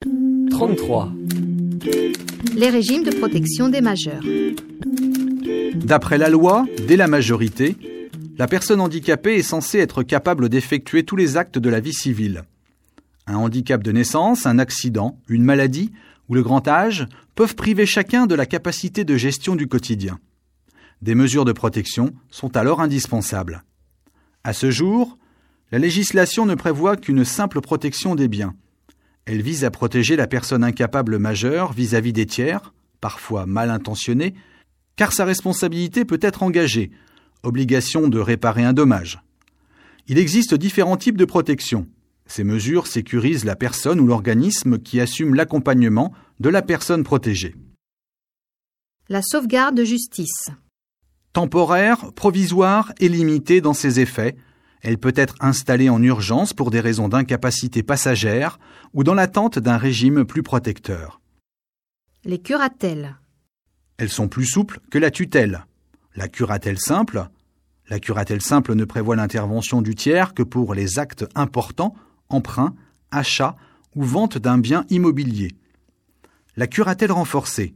33. Les régimes de protection des majeurs. D'après la loi, dès la majorité, la personne handicapée est censée être capable d'effectuer tous les actes de la vie civile. Un handicap de naissance, un accident, une maladie ou le grand âge peuvent priver chacun de la capacité de gestion du quotidien. Des mesures de protection sont alors indispensables. À ce jour, la législation ne prévoit qu'une simple protection des biens. Elle vise à protéger la personne incapable majeure vis-à-vis des tiers, parfois mal intentionnés, car sa responsabilité peut être engagée, obligation de réparer un dommage. Il existe différents types de protection. Ces mesures sécurisent la personne ou l'organisme qui assume l'accompagnement de la personne protégée. La sauvegarde de justice. Temporaire, provisoire et limitée dans ses effets, elle peut être installée en urgence pour des raisons d'incapacité passagère ou dans l'attente d'un régime plus protecteur. Les curatelles. Elles sont plus souples que la tutelle. La curatelle simple ne prévoit l'intervention du tiers que pour les actes importants, emprunt, achat ou vente d'un bien immobilier. La curatelle renforcée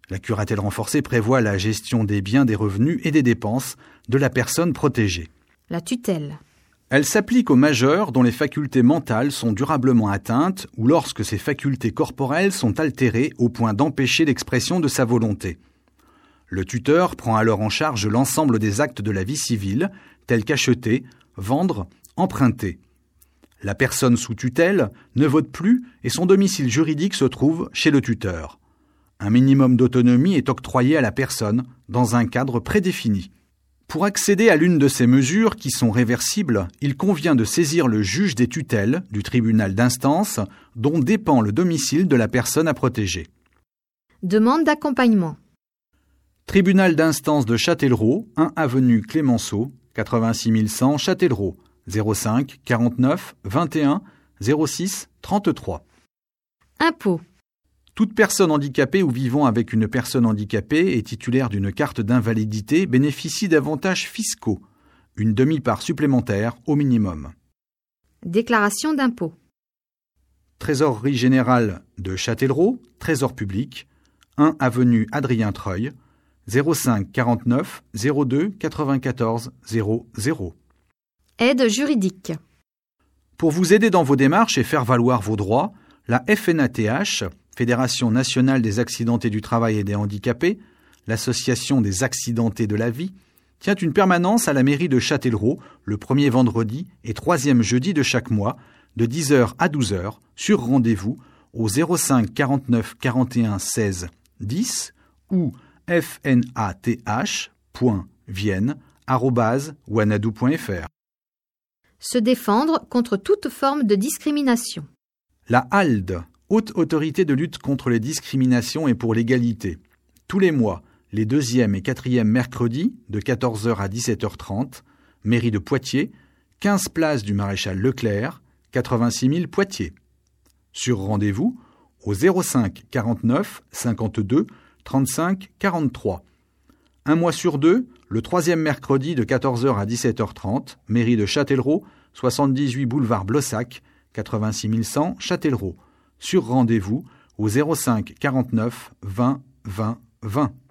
prévoit la gestion des biens, des revenus et des dépenses de la personne protégée. La tutelle. Elle s'applique aux majeurs dont les facultés mentales sont durablement atteintes ou lorsque ses facultés corporelles sont altérées au point d'empêcher l'expression de sa volonté. Le tuteur prend alors en charge l'ensemble des actes de la vie civile, tels qu'acheter, vendre, emprunter. La personne sous tutelle ne vote plus et son domicile juridique se trouve chez le tuteur. Un minimum d'autonomie est octroyé à la personne dans un cadre prédéfini. Pour accéder à l'une de ces mesures qui sont réversibles, il convient de saisir le juge des tutelles du tribunal d'instance dont dépend le domicile de la personne à protéger. Demande d'accompagnement. Tribunal d'instance de Châtellerault, 1 avenue Clémenceau, 86 100 Châtellerault, 05 49 21 06 33. Impôt. Toute personne handicapée ou vivant avec une personne handicapée et titulaire d'une carte d'invalidité bénéficie d'avantages fiscaux, une demi-part supplémentaire au minimum. Déclaration d'impôt. Trésorerie générale de Châtellerault, Trésor public, 1 avenue Adrien Treuil, 05 49 02 94 00. Aide juridique. Pour vous aider dans vos démarches et faire valoir vos droits, la FNATH, Fédération nationale des accidentés du travail et des handicapés, l'Association des accidentés de la vie, tient une permanence à la mairie de Châtellerault le premier vendredi et troisième jeudi de chaque mois, de 10h à 12h, sur rendez-vous au 05 49 41 16 10 ou fnath.vienne@wanadoo.fr. Se défendre contre toute forme de discrimination. La HALD, Haute Autorité de lutte contre les discriminations et pour l'égalité. Tous les mois, les 2e et 4e mercredis, de 14h à 17h30, mairie de Poitiers, 15 place du Maréchal Leclerc, 86 000 Poitiers. Sur rendez-vous au 05 49 52 35 43. Un mois sur deux, le 3e mercredi de 14h à 17h30, mairie de Châtellerault, 78 boulevard Blossac, 86 100 Châtellerault. Sur rendez-vous au 05 49 20 20 20.